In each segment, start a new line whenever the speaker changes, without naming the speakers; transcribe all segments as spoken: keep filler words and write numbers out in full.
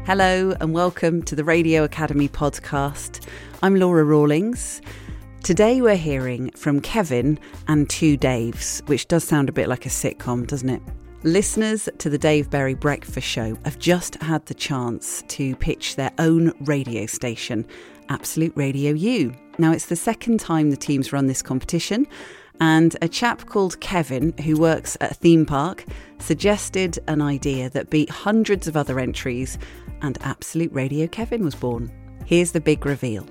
Hello and welcome to the Radio Academy podcast. I'm Laura Rawlings. Today we're hearing from Kevin and two Daves, which does sound a bit like a sitcom, doesn't it? Listeners to the Dave Berry Breakfast Show have just had the chance to pitch their own radio station, Absolute Radio U. Now, it's the second time the team's run this competition, and a chap called Kevin, who works at a theme park, suggested an idea that beat hundreds of other entries, and Absolute Radio Kevin was born. Here's the big reveal.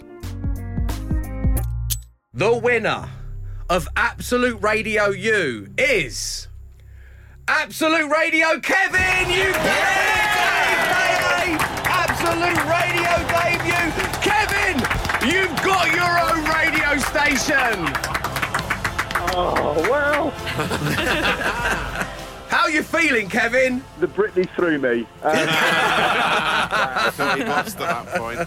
The winner of Absolute Radio U is Absolute Radio Kevin. You get it! Absolute Radio debut. Kevin, you've got your own radio station.
Oh, wow.
How are you feeling, Kevin?
The Britney threw me. Um,
He lost at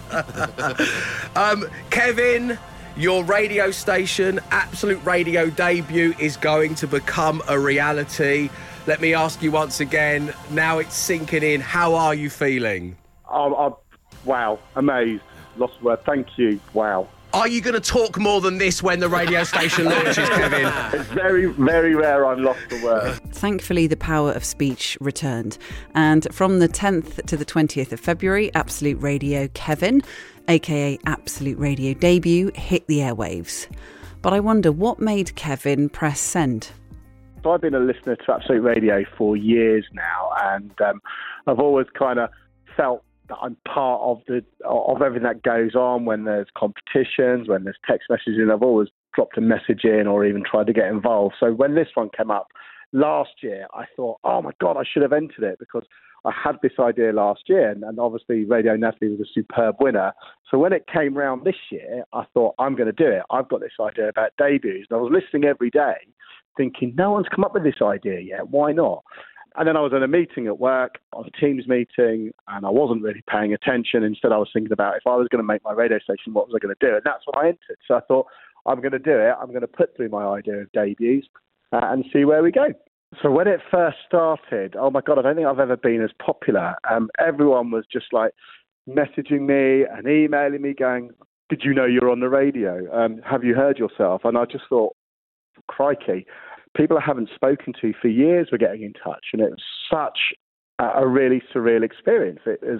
that point.
um, Kevin, your radio station, Absolute Radio debut, is going to become a reality. Let me ask you once again, now it's sinking in, how are you feeling?
I'm, I'm, wow, amazed. Lost the word. Thank you. Wow.
Are you going to talk more than this when the radio station launches, Kevin?
It's very, very rare I'm lost the word.
Thankfully, the power of speech returned. And from the tenth to the twentieth of February, Absolute Radio Kevin, aka Absolute Radio Debut, hit the airwaves. But I wonder, what made Kevin press send?
So I've been a listener to Absolute Radio for years now, and um, I've always kind of felt that I'm part of the of everything that goes on when there's competitions, when there's text messages in. I've always dropped a message in or even tried to get involved. So when this one came up last year, I thought, oh my God, I should have entered it, because I had this idea last year, and, and obviously Radio Natalie was a superb winner. So when it came round this year, I thought, I'm going to do it. I've got this idea about debuts. And I was listening every day thinking, no one's come up with this idea yet. Why not? And then I was in a meeting at work, on a Teams meeting, and I wasn't really paying attention. Instead, I was thinking about, if I was going to make my radio station, what was I going to do? And that's what I entered. So I thought, I'm going to do it. I'm going to put through my idea of debuts uh, and see where we go. So when it first started, oh my God, I don't think I've ever been as popular. Um, everyone was just like messaging me and emailing me going, did you know you're on the radio? Um, have you heard yourself? And I just thought, crikey. People I haven't spoken to for years were getting in touch, and it was such a, a really surreal experience. It was,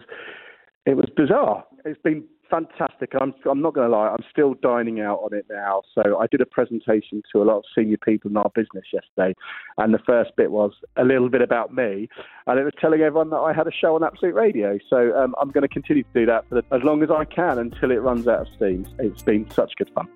it was bizarre. It's been fantastic. I'm, I'm not going to lie, I'm still dining out on it now. So I did a presentation to a lot of senior people in our business yesterday, and the first bit was a little bit about me, and it was telling everyone that I had a show on Absolute Radio. So um, I'm going to continue to do that for the, as long as I can until it runs out of steam. It's been such good fun.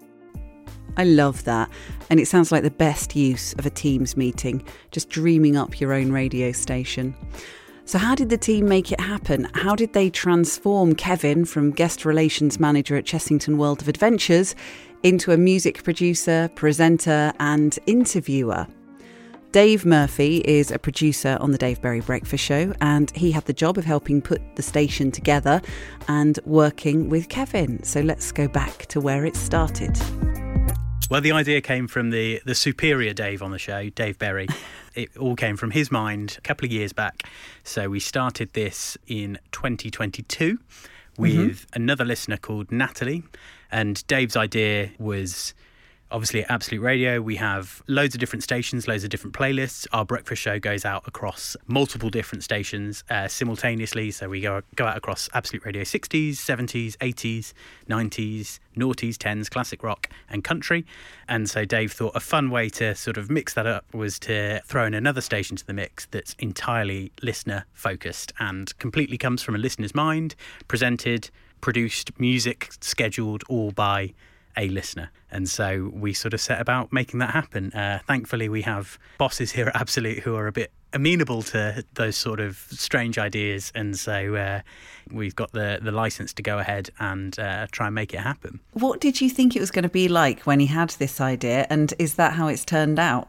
I love that. And it sounds like the best use of a Teams meeting, just dreaming up your own radio station. So how did the team make it happen? How did they transform Kevin from guest relations manager at Chessington World of Adventures into a music producer, presenter and interviewer? Dave Murphy is a producer on the Dave Berry Breakfast Show, and he had the job of helping put the station together and working with Kevin. So let's go back to where it started.
Well, the idea came from the, the superior Dave on the show, Dave Berry. It all came from his mind a couple of years back. So we started this in twenty twenty-two with mm-hmm. another listener called Natalie. And Dave's idea was, obviously at Absolute Radio, we have loads of different stations, loads of different playlists. Our breakfast show goes out across multiple different stations uh, simultaneously. So we go, go out across Absolute Radio sixties, seventies, eighties, nineties, noughties, tens, classic rock and country. And so Dave thought a fun way to sort of mix that up was to throw in another station to the mix that's entirely listener focused and completely comes from a listener's mind, presented, produced, music scheduled all by a listener. And so we sort of set about making that happen. Uh, thankfully, we have bosses here at Absolute who are a bit amenable to those sort of strange ideas. And so uh, we've got the, the license to go ahead and uh, try and make it happen.
What did you think it was going to be like when he had this idea? And is that how it's turned out?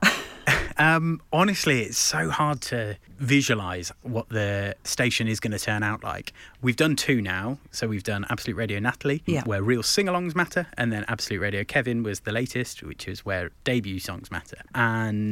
Um, honestly, it's so hard to visualise what the station is going to turn out like. We've done two now. So we've done Absolute Radio Natalie,
yeah.
where real sing-alongs matter. And then Absolute Radio Kevin was the latest, which is where debut songs matter. And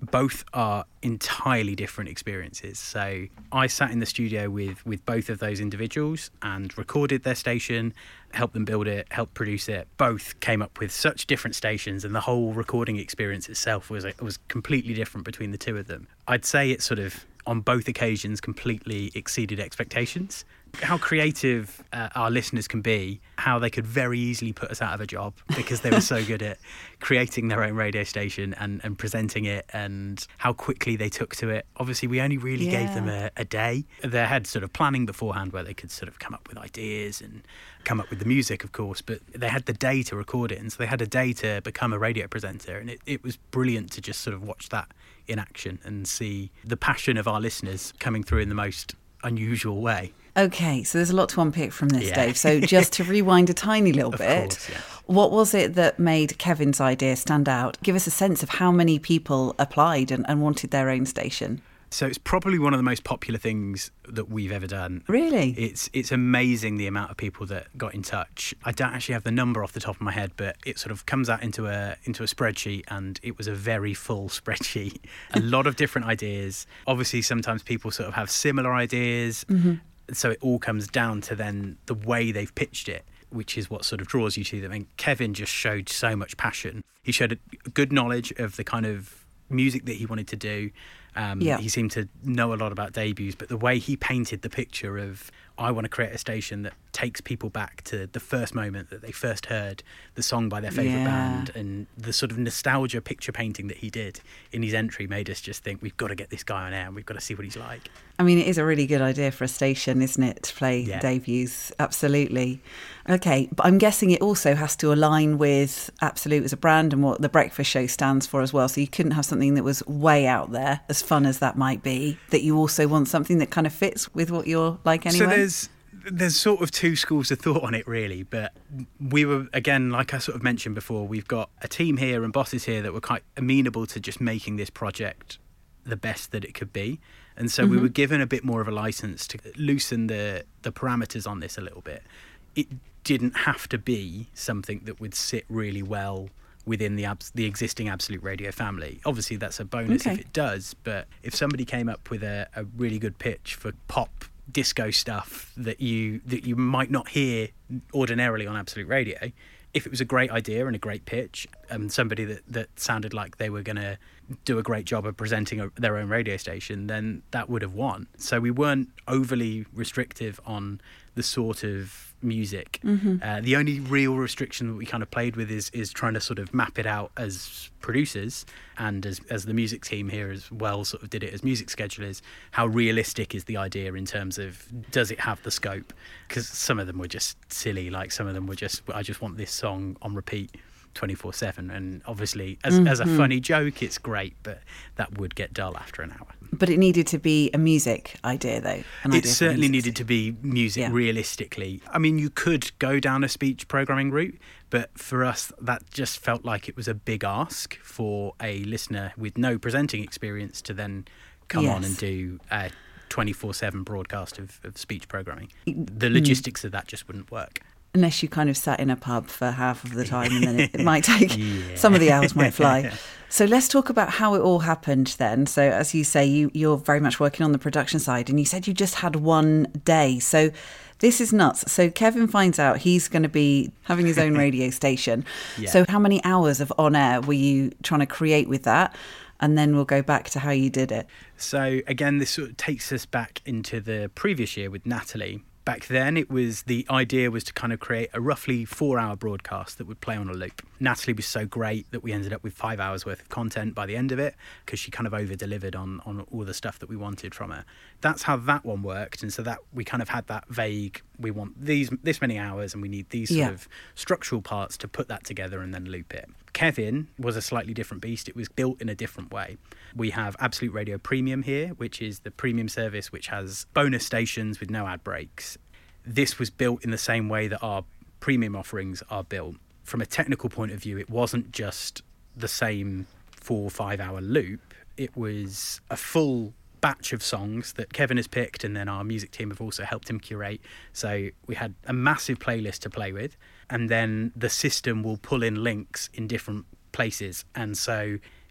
both are entirely different experiences. So I sat in the studio with, with both of those individuals and recorded their station, helped them build it, helped produce it. Both came up with such different stations, and the whole recording experience itself was was completely different between the two of them. I'd say it sort of, on both occasions, completely exceeded expectations. How creative uh, our listeners can be, how they could very easily put us out of a job because they were so good at creating their own radio station and, and presenting it, and how quickly they took to it. Obviously, we only really
Yeah.
gave them a, a day. They had sort of planning beforehand where they could sort of come up with ideas and come up with the music, of course, but they had the day to record it, and so they had a day to become a radio presenter, and it, it was brilliant to just sort of watch that in action and see the passion of our listeners coming through in the most unusual way.
Okay, so there's a lot to unpick from this,
Yeah.
Dave. So just to rewind a tiny little
Of
bit,
course, yeah.
what was it that made Kevin's idea stand out? Give us a sense of how many people applied and, and wanted their own station.
So it's probably one of the most popular things that we've ever done.
Really?
It's it's amazing the amount of people that got in touch. I don't actually have the number off the top of my head, but it sort of comes out into a into a spreadsheet, and it was a very full spreadsheet. A lot of different ideas. Obviously, sometimes people sort of have similar ideas.
Mm-hmm.
So it all comes down to then the way they've pitched it, which is what sort of draws you to them. And Kevin just showed so much passion. He showed a good knowledge of the kind of music that he wanted to do. Um,
Yeah.
He seemed to know a lot about debuts, but the way he painted the picture of, I want to create a station that takes people back to the first moment that they first heard the song by their favourite
Yeah.
band, and the sort of nostalgia picture painting that he did in his entry made us just think, we've got to get this guy on air and we've got to see what he's like.
I mean, it is a really good idea for a station, isn't it, to play
Yeah.
debuts? Absolutely. Okay, but I'm guessing it also has to align with Absolute as a brand and what the breakfast show stands for as well. So you couldn't have something that was way out there, as fun as that might be, that you also want something that kind of fits with what you're like anyway.
So there's there's sort of two schools of thought on it, really. But we were, again, like I sort of mentioned before, we've got a team here and bosses here that were quite amenable to just making this project the best that it could be. And so we were given a bit more of a license to loosen the, the parameters on this a little bit. It didn't have to be something that would sit really well within the abs- the existing Absolute Radio family. Obviously, that's a bonus
Okay.
if it does, but if somebody came up with a, a really good pitch for pop disco stuff that you that you might not hear ordinarily on Absolute Radio, if it was a great idea and a great pitch, and somebody that, that sounded like they were going to do a great job of presenting a, their own radio station, then that would have won. So we weren't overly restrictive on the sort of music.
Mm-hmm.
Uh, the only real restriction that we kind of played with is is trying to sort of map it out as producers and as as the music team here as well sort of did it as music schedulers. How realistic is the idea in terms of, does it have the scope? Because some of them were just silly, like some of them were just, I just want this song on repeat twenty-four seven, and obviously as,
Mm-hmm.
as a funny joke it's great, but that would get dull after an hour.
But it needed to be a music idea, though. An idea
It
for
certainly
music.
needed to be music,
Yeah.
realistically. I mean, you could go down a speech programming route, but for us, that just felt like it was a big ask for a listener with no presenting experience to then come on
Yes.
and do a twenty-four seven broadcast of, of speech programming.
Mm.
The logistics of that just wouldn't work.
Unless you kind of sat in a pub for half of the time, and then it, it might take,
Yeah.
some of the hours might fly. So let's talk about how it all happened then. So as you say, you, you're very much working on the production side, and you said you just had one day. So this is nuts. So Kevin finds out he's going to be having his own radio station.
Yeah.
So how many hours of on air were you trying to create with that? And then we'll go back to how you did it.
So again, this sort of takes us back into the previous year with Natalie. Back then, it was the idea was to kind of create a roughly four-hour broadcast that would play on a loop. Natalie was so great that we ended up with five hours worth of content by the end of it, because she kind of over-delivered on, on all the stuff that we wanted from her. That's how that one worked, and so that we kind of had that vague, we want these this many hours and we need these sort
Yeah.
of structural parts to put that together and then loop it. Kevin was a slightly different beast. It was built in a different way. We have Absolute Radio Premium here, which is the premium service which has bonus stations with no ad breaks. This was built in the same way that our premium offerings are built. From a technical point of view, it wasn't just the same four or five hour loop. It was a full batch of songs that Kevin has picked, and then our music team have also helped him curate. So we had a massive playlist to play with, and then the system will pull in links in different places. And so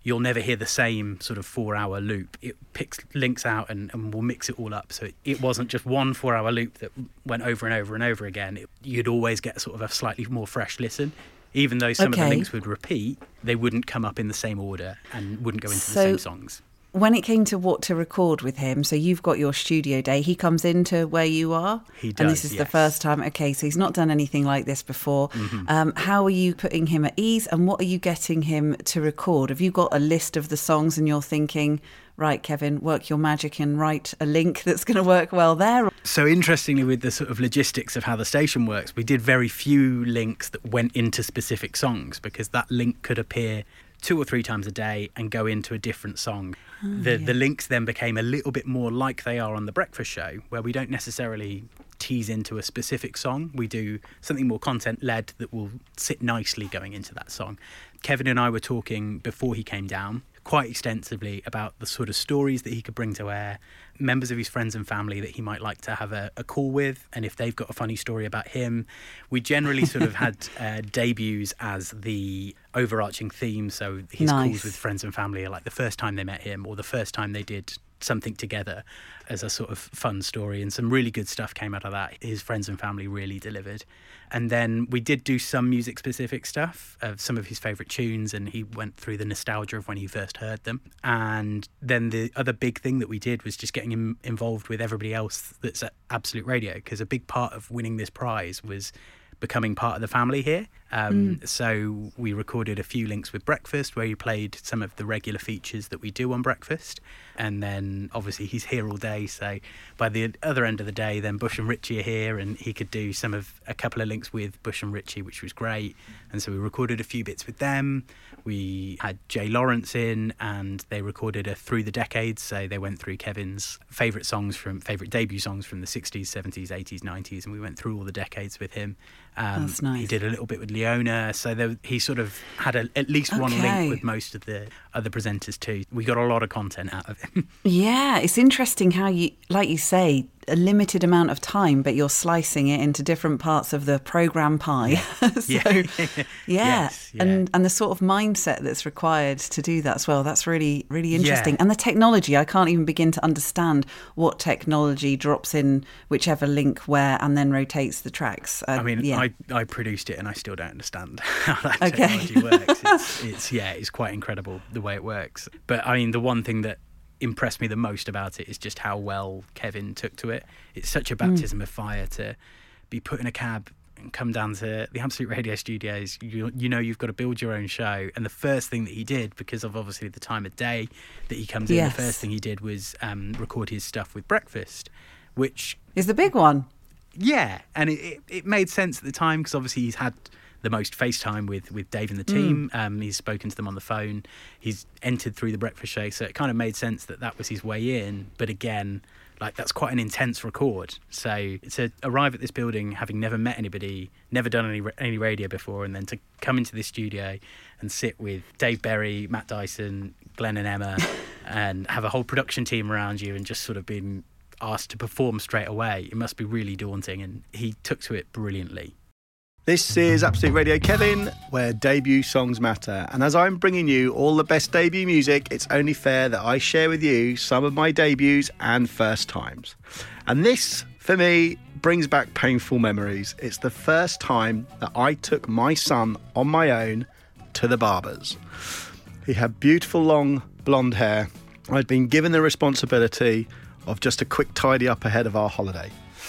you'll never hear the same sort of four-hour loop. It picks links out and, and will mix it all up. So it, it wasn't just one four-hour loop that went over and over and over again. It, you'd always get sort of a slightly more fresh listen. Even though some
Okay.
of the links would repeat, they wouldn't come up in the same order and wouldn't go into
So-
the same songs.
When it came to what to record with him, so you've got your studio day, he comes into where you are?
He
And this
does,
is the
yes.
first time, okay, so he's not done anything like this before.
Mm-hmm.
Um, how are you putting him at ease and what are you getting him to record? Have you got a list of the songs and you're thinking, right, Kevin, work your magic and write a link that's going to work well there?
So interestingly, with the sort of logistics of how the station works, we did very few links that went into specific songs because that link could appear two or three times a day and go into a different song.
Oh,
the
yeah.
the links then became a little bit more like they are on The Breakfast Show, where we don't necessarily tease into a specific song. We do something more content-led that will sit nicely going into that song. Kevin and I were talking before he came down quite extensively about the sort of stories that he could bring to air, members of his friends and family that he might like to have a, a call with, and if they've got a funny story about him. We generally sort of had uh, debuts as the overarching theme, so his
Nice.
calls with friends and family are like the first time they met him or the first time they did something together as a sort of fun story, and some really good stuff came out of that. His friends and family really delivered. And then we did do some music specific stuff of some of his favourite tunes, and he went through the nostalgia of when he first heard them. And then the other big thing that we did was just getting him involved with everybody else that's at Absolute Radio, because a big part of winning this prize was becoming part of the family here. Um, mm. So we recorded a few links with Breakfast where he played some of the regular features that we do on Breakfast. And then obviously he's here all day. So by the other end of the day, then Bush and Richie are here, and he could do some of a couple of links with Bush and Richie, which was great. And so we recorded a few bits with them. We had Jay Lawrence in, and they recorded a Through the Decades. So they went through Kevin's favourite songs from favourite debut songs from the sixties, seventies, eighties, nineties, and we went through all the decades with him. Um,
That's nice.
He did a little bit with Leona, so there, he sort of had a, at least one
Okay.
link with most of the other presenters too. We got a lot of content out of him.
Yeah, it's interesting how you, like you say, a limited amount of time, but you're slicing it into different parts of the programme pie. so,
Yeah.
yeah.
Yes, yeah.
And and the sort of mindset that's required to do that as well. That's really, really interesting.
Yeah.
And the technology, I can't even begin to understand what technology drops in whichever link where and then rotates the tracks. Uh,
I mean,
yeah.
I, I produced it and I still don't understand how that
Okay.
technology works. It's, it's yeah, it's quite incredible the way it works. But I mean, the one thing that impressed me the most about it is just how well Kevin took to it. It's such a baptism mm. of fire to be put in a cab and come down to the Absolute Radio studios. You, you know you've got to build your own show, and the first thing that he did, because of obviously the time of day that he comes in,
Yes.
the first thing he did was um, record his stuff with Breakfast, which
is the big one.
yeah, and it, it, it made sense at the time because obviously he's had the most FaceTime with, with Dave and the team. Mm. Um, he's spoken to them on the phone. He's entered through the Breakfast Show, so it kind of made sense that that was his way in. But again, like that's quite an intense record. So to arrive at this building, having never met anybody, never done any any radio before, and then to come into this studio and sit with Dave Berry, Matt Dyson, Glenn and Emma, and have a whole production team around you, and just sort of been asked to perform straight away, it must be really daunting, and he took to it brilliantly.
This is Absolute Radio Kevin, where debut songs matter. And as I'm bringing you all the best debut music, it's only fair that I share with you some of my debuts and first times. And this, for me, brings back painful memories. It's the first time that I took my son on my own to the barbers. He had beautiful long blonde hair. I'd been given the responsibility of just a quick tidy up ahead of our holiday.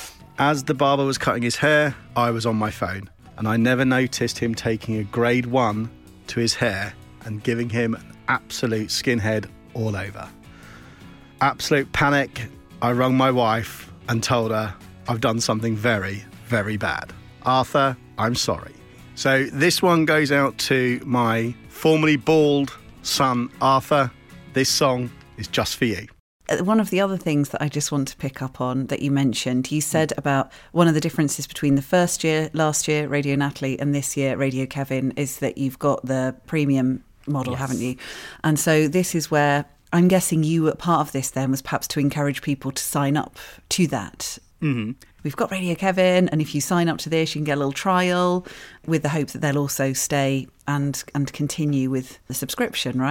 As the barber was cutting his hair, I was on my phone. And I never noticed him taking a grade one to his hair and giving him an absolute skinhead all over. Absolute panic. I rung my wife and told her I've done something very, very bad. Arthur, I'm sorry. So this one goes out to my formerly bald son, Arthur. This song is just for you.
One of the other things that I just want to pick up on that you mentioned, you said about one of the differences between the first year, last year, Radio Natalie, and this year, Radio Kevin, is that you've got the premium model, yes. haven't you? And so this is where I'm guessing you were part of this then was perhaps to encourage people to sign up to that.
Mm-hmm.
We've got Radio Kevin, and if you sign up to this, you can get a little trial with the hope that they'll also stay and and continue with the subscription, right?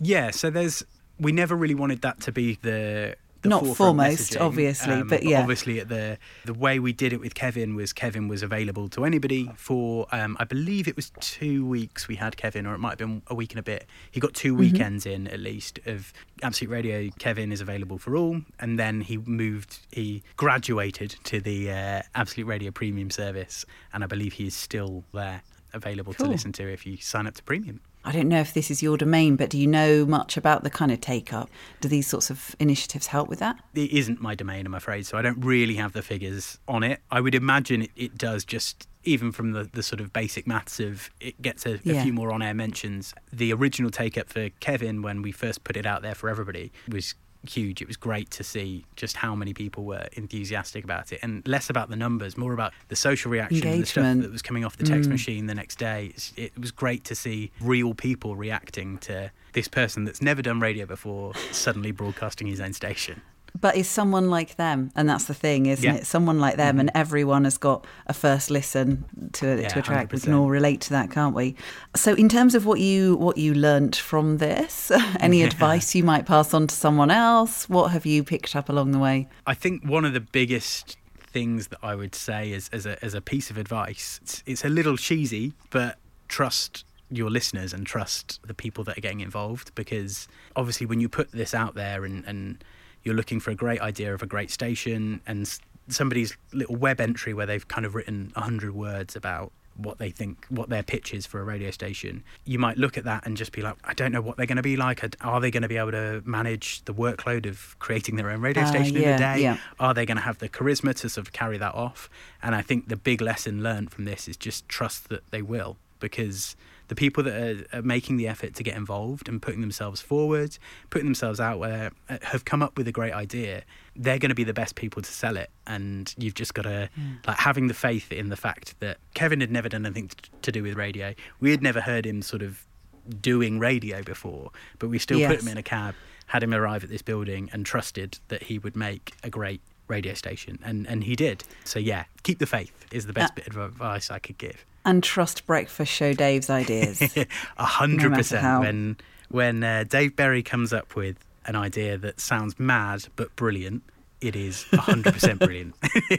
Yeah, so there's we never really wanted that to be the the
Not
forefront
foremost,
messaging.
obviously,
Um,
but yeah.
Obviously, at the the way we did it with Kevin was Kevin was available to anybody for, um, I believe it was two weeks we had Kevin, or it might have been a week and a bit. He got two weekends in, at least, of Absolute Radio. Kevin is available for all. And then he moved, he graduated to the uh, Absolute Radio Premium service. And I believe he is still there, available
Cool.
to listen to if you sign up to Premium.
I don't know if this is your domain, but do you know much about the kind of take-up? Do these sorts of initiatives help with that?
It isn't my domain, I'm afraid, so I don't really have the figures on it. I would imagine it, it does, just even from the, the sort of basic maths of it gets a,
Yeah.
a few more on-air mentions. The original take-up for Kevin, when we first put it out there for everybody, was huge. It was great to see just how many people were enthusiastic about it, and less about the numbers, more about the social reaction and the stuff
Engagement.
that was coming off the text
Mm.
machine the next day. It's, it was great to see real people reacting to this person that's never done radio before suddenly broadcasting his own station.
But is someone like them, and that's the thing, isn't
Yeah.
it? Someone like them, and everyone has got a first listen to,
Yeah,
to a track. We
one hundred percent.
can all relate to that, can't we? So, in terms of what you what you learnt from this, any advice you might pass on to someone else? What have you picked up along the way?
I think one of the biggest things that I would say is, as a as a piece of advice, it's, it's a little cheesy, but trust your listeners and trust the people that are getting involved, because obviously when you put this out there and, and you're looking for a great idea of a great station, and s- somebody's little web entry where they've kind of written a hundred words about what they think, what their pitch is for a radio station, you might look at that and just be like, I don't know what they're going to be like. Are they going to be able to manage the workload of creating their own radio
Ah,
station in
yeah,
a day?
yeah.
Are they going to have the charisma to sort of carry that off? And I think the big lesson learned from this is just trust that they will, because the people that are, are making the effort to get involved and putting themselves forward, putting themselves out there, uh, have come up with a great idea. They're going to be the best people to sell it. And you've just got to, like, having the faith in the fact that Kevin had never done anything t- to do with radio. We had never heard him sort of doing radio before, but we still
Yes.
put him in a cab, had him arrive at this building and trusted that he would make a great radio station. And, and he did. So, yeah, keep the faith is the best
Uh,
bit of advice I could give.
And trust Breakfast Show Dave's ideas.
A hundred
matter
percent.
how.
When when uh, Dave Berry comes up with an idea that sounds mad but brilliant, it is a hundred percent brilliant.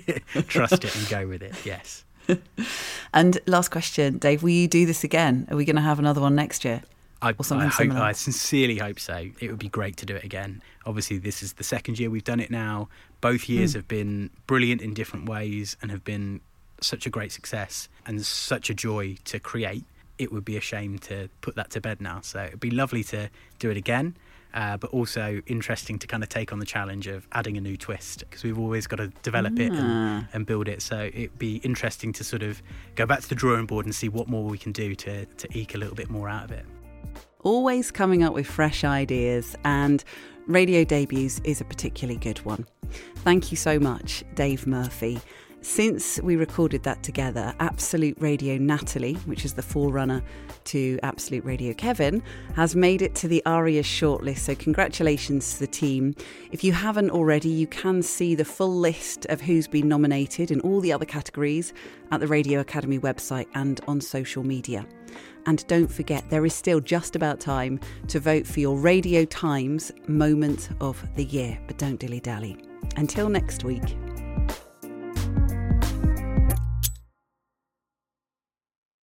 Trust it and go with it. Yes.
And last question, Dave, will you do this again? Are we going to have another one next year?
I,
Or something
I hope.
similar.
I sincerely hope so. It would be great to do it again. Obviously, this is the second year we've done it now. Both years
Mm.
have been brilliant in different ways and have been such a great success and such a joy to create. It would be a shame to put that to bed now. So it'd be lovely to do it again, uh, but also interesting to kind of take on the challenge of adding a new twist, because we've always got to develop it
Ah.
and, and build it. So it'd be interesting to sort of go back to the drawing board and see what more we can do to, to eke a little bit more out of it.
Always coming up with fresh ideas, and Radio Debuts is a particularly good one. Thank you so much, Dave Murphy. Since we recorded that together, Absolute Radio Natalie, which is the forerunner to Absolute Radio Kevin, has made it to the ARIA's shortlist, so congratulations to the team. If you haven't already, you can see the full list of who's been nominated in all the other categories at the Radio Academy website and on social media. And don't forget, there is still just about time to vote for your Radio Times Moment of the Year, but don't dilly-dally. Until next week.